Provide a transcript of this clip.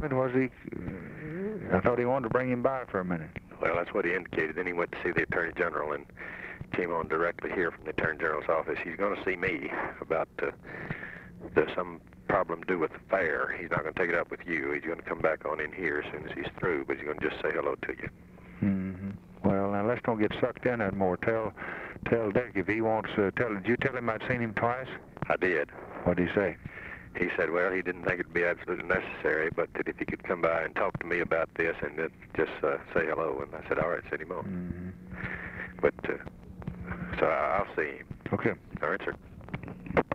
it? Was he? I thought he wanted to bring him by for a minute. Well, that's what he indicated. Then he went to see the Attorney General and came on directly here from the Attorney General's office. He's going to see me about there's some problem due with the fair. He's not going to take it up with you. He's going to come back on in here as soon as he's through, but he's going to just say hello to you. Mm-hmm. Well, now let's don't get sucked in that more. Tell Dick if he wants to tell. Did you tell him I'd seen him twice? I did. What did he say? He said, well, he didn't think it'd be absolutely necessary, but that if he could come by and talk to me about this and just say hello. And I said, all right, send him on. Mm-hmm. But, so I'll see him. Okay. All right, sir.